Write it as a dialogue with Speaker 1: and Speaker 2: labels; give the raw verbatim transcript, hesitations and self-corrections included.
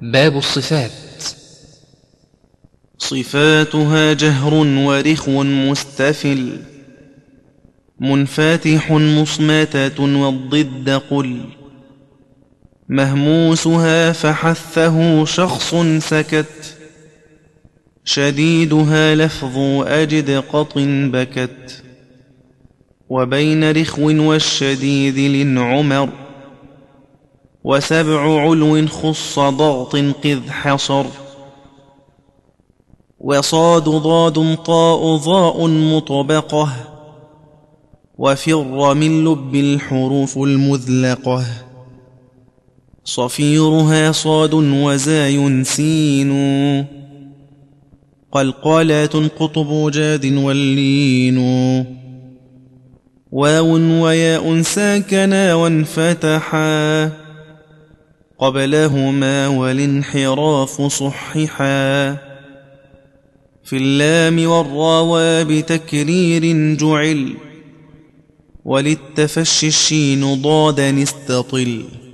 Speaker 1: باب الصفات.
Speaker 2: صفاتها جهر ورخو مستفل، منفاتح مصمتة والضد قل، مهموسها فحثه شخص سكت، شديدها لفظ أجد قط بكت، وبين رخو والشديد للعمر، وسبع علو خص ضغط قذ حصر، وصاد ضاد طاء ضاء مطبقة، وفر من لب الحروف المذلقة، صفيرها صاد وزاي سين، قلقلات قطب جاد واللين، واو وياء ساكنا وانفتحا، قبلهما والانحراف صححا، في اللام والراوى بتكرير جعل، وللتفشي الشين ضادا استطل.